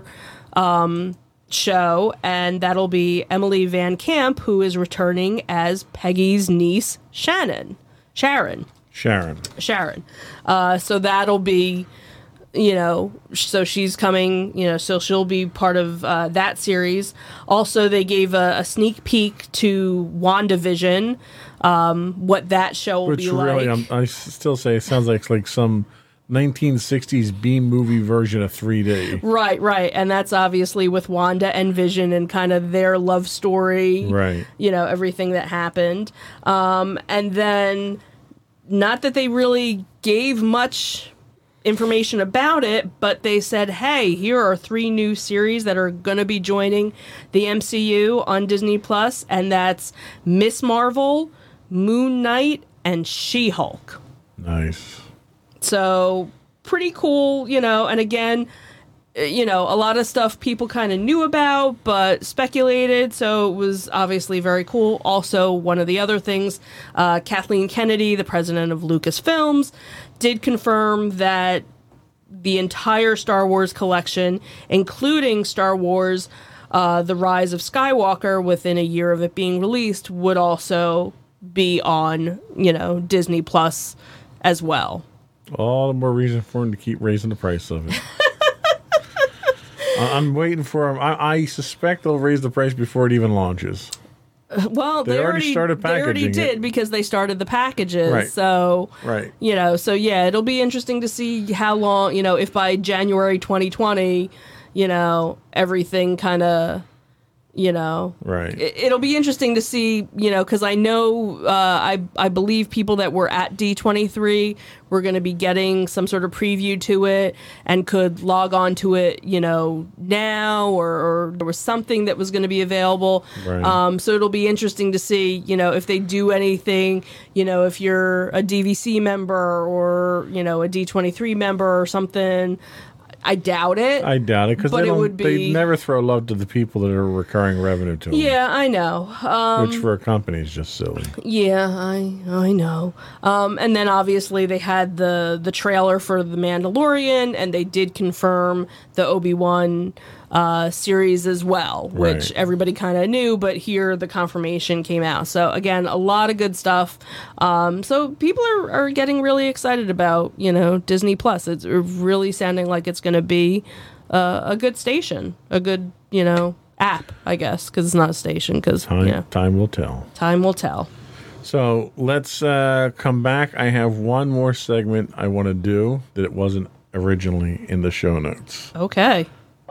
um, show, and that'll be Emily Van Camp, who is returning as Peggy's niece, Shannon. Sharon. Sharon. Sharon. Uh, so that'll be, you know, so she's coming, you know, so she'll be part of uh, that series. Also, they gave a, a sneak peek to WandaVision, um, what that show will Which be really, like. I'm, I still say it sounds like like some nineteen sixties B movie version of three D. Right, right. And that's obviously with Wanda and Vision and kind of their love story. Right. You know, everything that happened. Um, and then, not that they really gave much information about it, but they said, hey, here are three new series that are going to be joining the M C U on Disney Plus, and that's Miss Marvel, Moon Knight, and She-Hulk. Nice. So pretty cool, you know, and again, you know, a lot of stuff people kind of knew about, but speculated, so it was obviously very cool. Also, one of the other things, uh, Kathleen Kennedy, the president of Lucasfilms, did confirm that the entire Star Wars collection, including Star Wars uh, The Rise of Skywalker, within a year of it being released, would also be on, you know, Disney Plus as well. All the more reason for them to keep raising the price of it. I'm waiting for them. I, I suspect they'll raise the price before it even launches. Well, they, they already, already started packaging They already did it. because they started the packages. Right. So, right. you know, so yeah, it'll be interesting to see how long, you know, if by January twenty twenty, you know, everything kind of, you know, right. It, it'll be interesting to see, you know, because I know, uh, I I believe people that were at D twenty-three were going to be getting some sort of preview to it and could log on to it, you know, now, or, or there was something that was going to be available. Right. Um, so it'll be interesting to see, you know, if they do anything, you know, if you're a D V C member or, you know, a D twenty-three member or something. I doubt it. I doubt it because they, it don't- would be- they never throw love to the people that are recurring revenue to them. Yeah, I know. Um, Which for a company is just silly. Yeah, I I know. Um, and then obviously they had the the trailer for The Mandalorian, and they did confirm the Obi-Wan uh, series as well, which Right. everybody kind of knew, but here the confirmation came out. So again, a lot of good stuff. Um, so people are, are getting really excited about, you know, Disney Plus. It's really sounding like it's going to be uh, a good station, a good, you know, app, I guess, because it's not a station, because, Time, yeah, time will tell. time will tell. So let's uh, come back. I have one more segment I want to do that it wasn't originally in the show notes. Okay.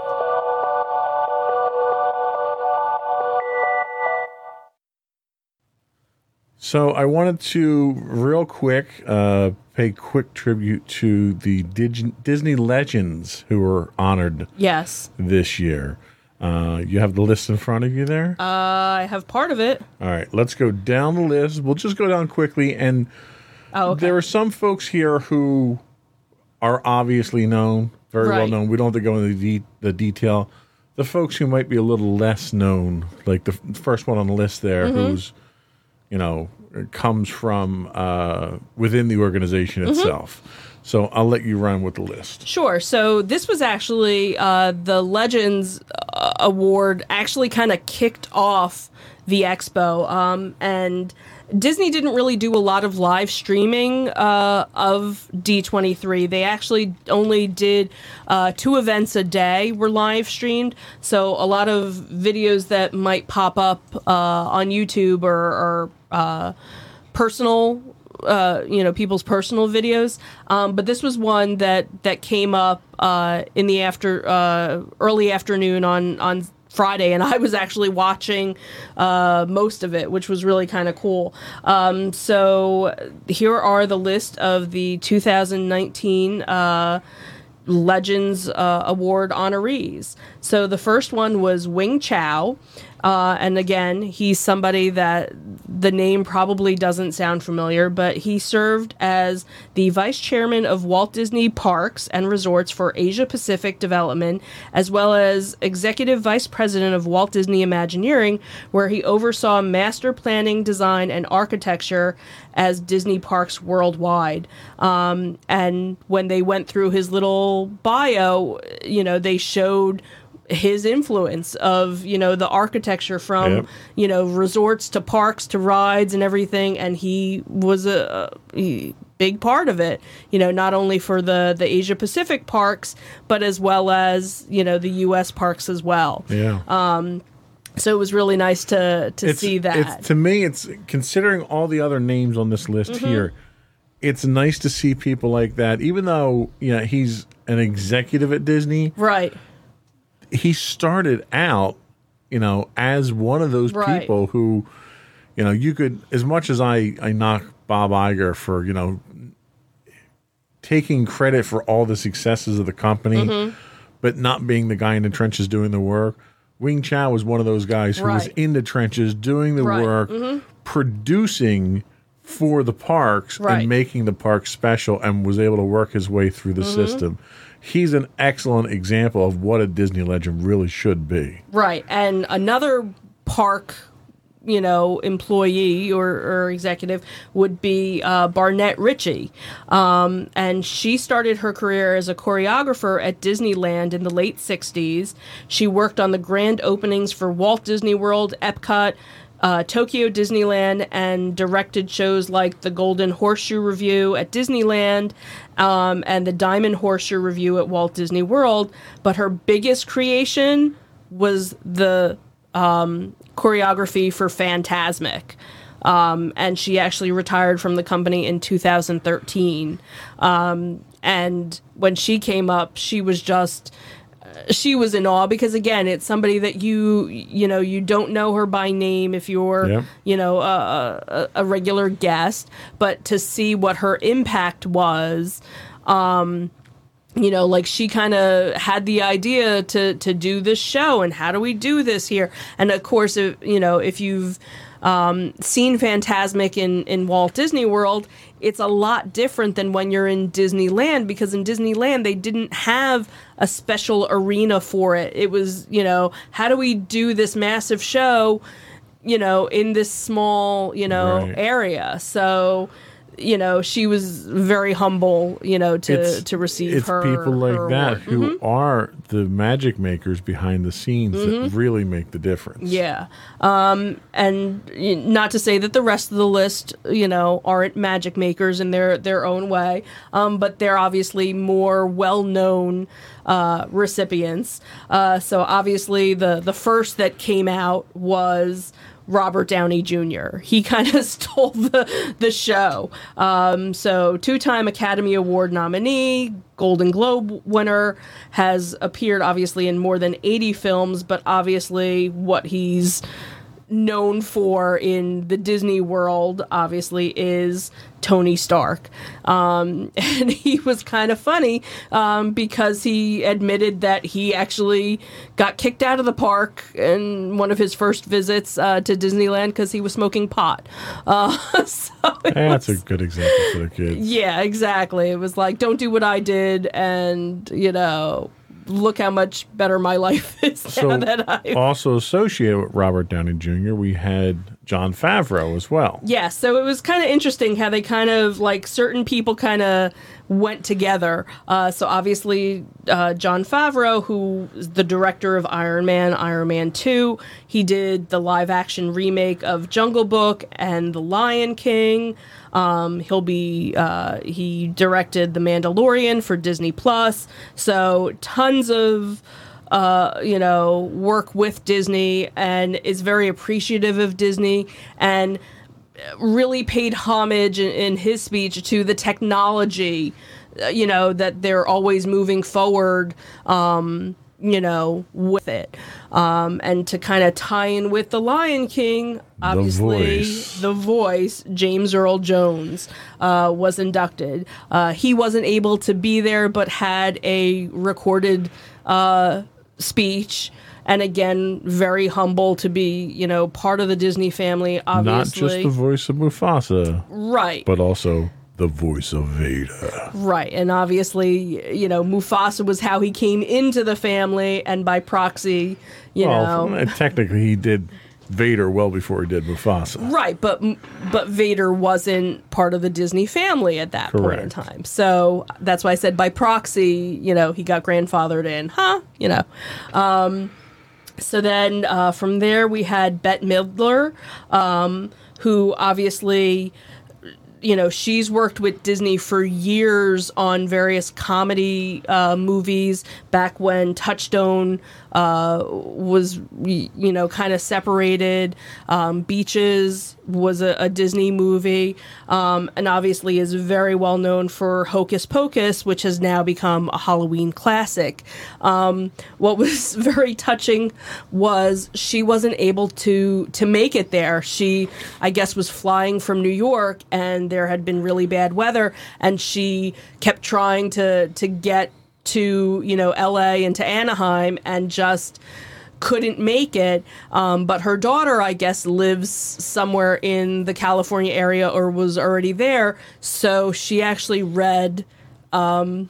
So I wanted to, real quick, uh, pay quick tribute to the Dig- Disney legends who were honored Yes. this year. Uh, you have the list in front of you there? Uh, I have part of it. All right, let's go down the list. We'll just go down quickly. And Oh, okay. there are some folks here who are obviously known, very well Right. known. We don't have to go into the, de- the detail. The folks who might be a little less known, like the f- first one on the list there, Mm-hmm. who's, you know, comes from uh, within the organization Mm-hmm. itself. So I'll let you run with the list. Sure. So this was actually uh, the Legends uh, Award actually kind of kicked off the expo. Um, and Disney didn't really do a lot of live streaming uh, of D twenty-three. They actually only did uh, two events a day were live streamed. So a lot of videos that might pop up uh, on YouTube or, or uh, personal Uh, you know, people's personal videos, um, but this was one that that came up uh, in the after uh, early afternoon on on Friday, and I was actually watching uh, most of it, which was really kind of cool. Um, so here are the list of the two thousand nineteen uh, Legends uh, Award honorees. So the first one was Wing Chow. Uh, and again, he's somebody that the name probably doesn't sound familiar, but he served as the vice chairman of Walt Disney Parks and Resorts for Asia Pacific Development, as well as executive vice president of Walt Disney Imagineering, where he oversaw master planning, design, and architecture as Disney Parks worldwide. Um, and when they went through his little bio, you know, they showed his influence of, you know, the architecture from, Yep. you know, resorts to parks to rides and everything. And he was a, a big part of it, you know, not only for the, the Asia Pacific parks, but as well as, you know, the U S parks as well. Yeah. Um, so it was really nice to, to it's, see that. It's, to me, it's considering all the other names on this list Mm-hmm. here, it's nice to see people like that, even though, you know, he's an executive at Disney. Right. He started out, you know, as one of those Right. people who, you know, you could, as much as I, I knock Bob Iger for, you know, taking credit for all the successes of the company, Mm-hmm. but not being the guy in the trenches doing the work. Wing Chow was one of those guys who was Right. in the trenches doing the Right. work, producing for the parks Right. and making the parks special, and was able to work his way through the Mm-hmm. system. He's an excellent example of what a Disney legend really should be. Right. And another park you know, employee or, or executive would be uh, Barnett Ritchie. Um, and she started her career as a choreographer at Disneyland in the late sixties. She worked on the grand openings for Walt Disney World, Epcot, uh, Tokyo Disneyland, and directed shows like the Golden Horseshoe Revue at Disneyland um, and the Diamond Horseshoe Revue at Walt Disney World. But her biggest creation was the um, choreography for Fantasmic. Um, and she actually retired from the company in two thousand thirteen. Um, and when she came up, she was just, she was in awe because, again, it's somebody that you, you know, you don't know her by name if you're, Yep. you know, a, a, a regular guest. But to see what her impact was, um, you know, like she kind of had the idea to, to do this show and how do we do this here? And of course, if, you know, if you've um, seen Fantasmic in, in Walt Disney World, it's a lot different than when you're in Disneyland, because in Disneyland, they didn't have a special arena for it. It was, you know, how do we do this massive show, you know, in this small, you know, Right. area? So, you know, she was very humble, you know, to, It's- to receive It's her people like her that award. who are the magic makers behind the scenes that really make the difference. Yeah. Um, and y- not to say that the rest of the list, you know, aren't magic makers in their, their own way, um, but they're obviously more well-known uh, recipients. Uh, so obviously the, the first that came out was Robert Downey Junior He kind of stole the the show. Um, so two-time Academy Award nominee, Golden Globe winner, has appeared obviously in more than eighty films, but obviously what he's known for in the Disney world obviously is Tony Stark. Um, and he was kind of funny um, because he admitted that he actually got kicked out of the park in one of his first visits uh, to Disneyland because he was smoking pot. Uh, so it That's was- a good example for the kids. yeah, exactly. It was like, don't do what I did, and, you know, look how much better my life is So now that I... also associated with Robert Downey Junior, we had Jon Favreau as well. Yeah, so it was kind of interesting how they kind of, like, certain people kind of went together. Uh, so obviously, uh, Jon Favreau, who is the director of Iron Man, Iron Man two, he did the live-action remake of Jungle Book and The Lion King. Um, he'll be, uh, he directed The Mandalorian for Disney Plus. So tons of, uh, you know, work with Disney, and is very appreciative of Disney, and really paid homage in, in his speech to the technology, uh, you know, that they're always moving forward, um, you know, with it. Um, and to kind of tie in with The Lion King, obviously, Voice. the voice, James Earl Jones, uh, was inducted. Uh, he wasn't able to be there, but had a recorded uh, speech. And again, very humble to be, you know, part of the Disney family, obviously. Not just the voice of Mufasa, Right. but also the voice of Vader. Right. And obviously, you know, Mufasa was how he came into the family, and by proxy, you well, know. technically he did Vader well before he did Mufasa. Right, but but Vader wasn't part of the Disney family at that point in Correct. time. So that's why I said by proxy, you know, he got grandfathered in, huh? You know. Um, so then uh, from there we had Bette Midler, um, who obviously, you know, she's worked with Disney for years on various comedy uh, movies back when Touchstone uh, was, y- you know, kind of separated. Um, Beaches was a, a Disney movie, um, and obviously is very well known for Hocus Pocus, which has now become a Halloween classic. Um, what was very touching was she wasn't able to to make it there. She, I guess, was flying from New York, and there had been really bad weather, and she kept trying to to get to, you know, L A and to Anaheim, and just couldn't make it. Um, but her daughter, I guess, lives somewhere in the California area or was already there, so she actually read um,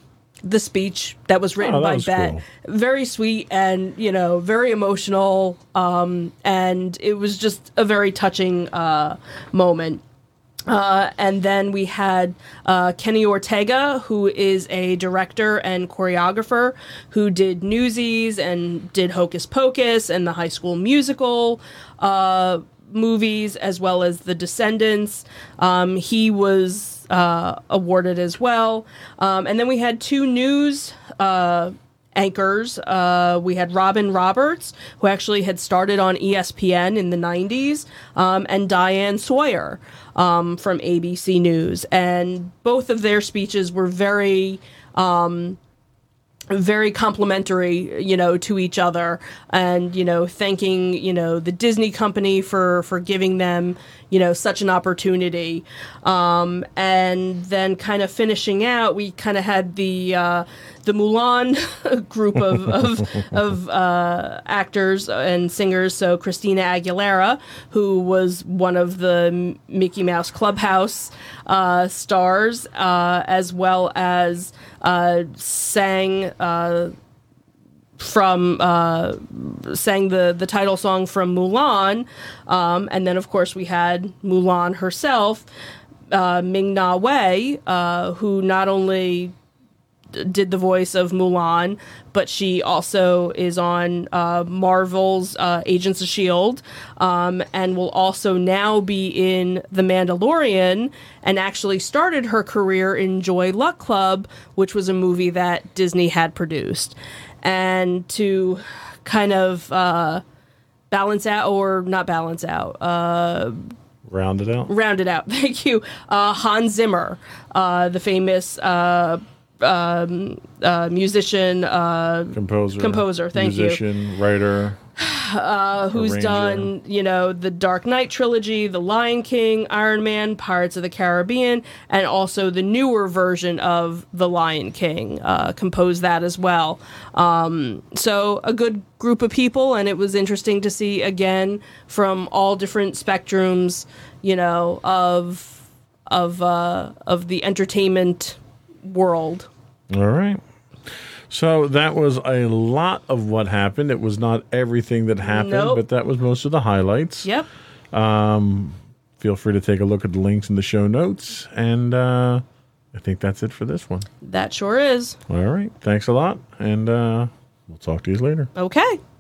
the speech that was written Oh, that by was Bet. cool. Very sweet and, you know, very emotional. Um, and it was just a very touching uh, moment. Uh, and then we had uh, Kenny Ortega, who is a director and choreographer who did Newsies and did Hocus Pocus and the High School Musical uh, movies, as well as The Descendants. Um, he was uh, awarded as well. Um, and then we had two news uh, anchors. Uh, we had Robin Roberts, who actually had started on E S P N in the nineties, um, and Diane Sawyer um, from A B C News. And both of their speeches were very... Um, very complimentary, you know, to each other, and, you know, thanking, you know, the Disney company for, for giving them, you know, such an opportunity. Um, and then kind of finishing out, we kind of had the, uh, the Mulan group of, of, of uh, actors and singers. So Christina Aguilera, who was one of the Mickey Mouse Clubhouse uh, stars, uh, as well as uh, sang uh, from uh, sang the the title song from Mulan, um, and then of course we had Mulan herself, uh, Ming Na Wen, uh, who not only did the voice of Mulan, but she also is on uh, Marvel's uh, Agents of S H I E L D, um, and will also now be in The Mandalorian, and actually started her career in Joy Luck Club, which was a movie that Disney had produced. And to kind of uh, balance out, or not balance out, uh, Round it out. round it out, thank you, uh, Hans Zimmer, uh, the famous uh, um, uh, musician, uh, Composer. composer, thank you. musician, writer. Uh, who's Arranger. done, you know, the Dark Knight trilogy, The Lion King, Iron Man, Pirates of the Caribbean, and also the newer version of The Lion King, uh, composed that as well. Um, so a good group of people, and it was interesting to see, again, from all different spectrums, you know, of of uh, of the entertainment world. All right. So that was a lot of what happened. It was not everything that happened, Nope. but that was most of the highlights. Yep. Feel free to take a look at the links in the show notes. And uh, I think that's it for this one. That sure is. All right. Thanks a lot. And uh, we'll talk to you later. Okay.